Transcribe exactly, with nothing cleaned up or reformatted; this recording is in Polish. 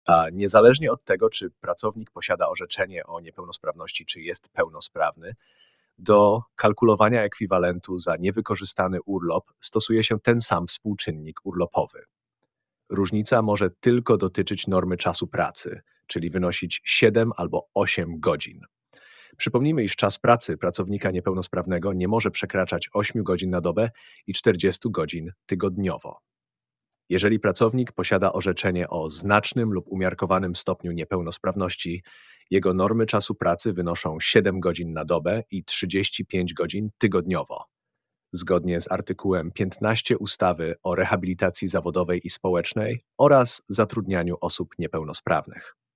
A niezależnie od tego, czy pracownik posiada orzeczenie o niepełnosprawności, czy jest pełnosprawny, do kalkulowania ekwiwalentu za niewykorzystany urlop stosuje się ten sam współczynnik urlopowy. Różnica może tylko dotyczyć normy czasu pracy, czyli wynosić siedem albo osiem godzin. Przypomnijmy, iż czas pracy pracownika niepełnosprawnego nie może przekraczać ośmiu godzin na dobę i czterdziestu godzin tygodniowo. Jeżeli pracownik posiada orzeczenie o znacznym lub umiarkowanym stopniu niepełnosprawności, jego normy czasu pracy wynoszą siedem godzin na dobę i trzydzieści pięć godzin tygodniowo, zgodnie z artykułem piętnastym ustawy o rehabilitacji zawodowej i społecznej oraz zatrudnianiu osób niepełnosprawnych.